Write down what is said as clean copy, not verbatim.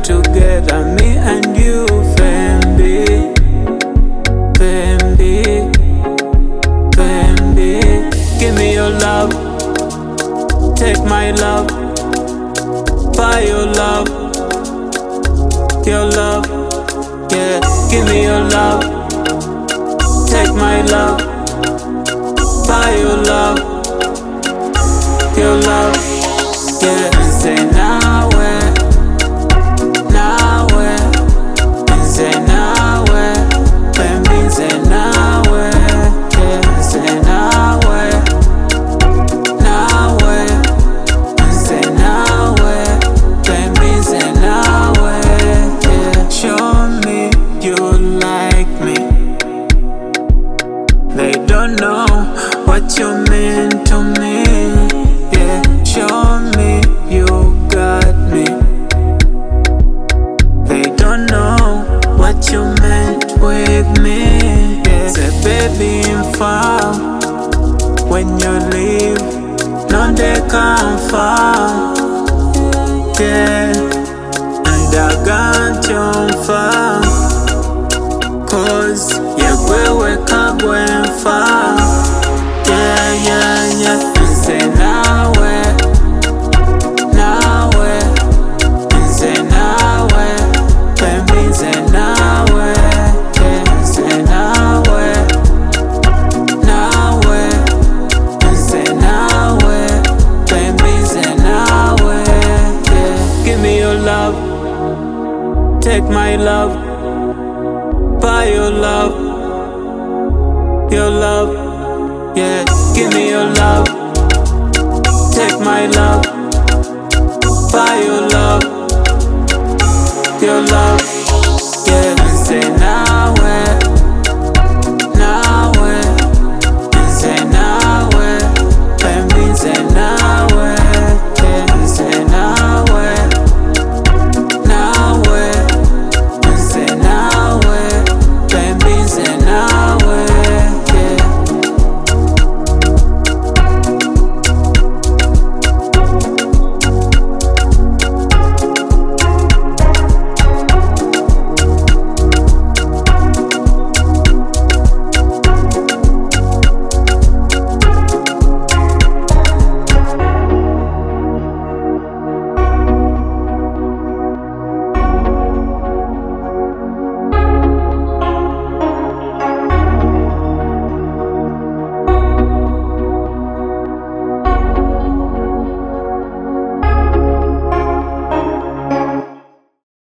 together, me and you, Fembi, Fembi, Fembi. Give me your love, take my love, buy your love, yeah. Give me your love, take my love, buy your love, yeah. Say nawe, nawe, say nawe, Fembi, say nawe, yeah. Say nawe, nawe, say nawe, Fembi, say nawe, yeah. Show me you like me. They don't know what you mean to me, yeah. Show me you got me. They don't know what you meant with me, yeah. Say baby, I'm far. When you leave, no they come far, yeah. And I got you far, cause yeah, wewe kagwe far, yeah. Say nawe, nawe, say nawe, Fembi, say nawe, yeah. Say nawe, nawe, say nawe, Fembi, say nawe, yeah. Give me your love, take my love, buy your love, yeah. Give me your love, take my love, buy your love,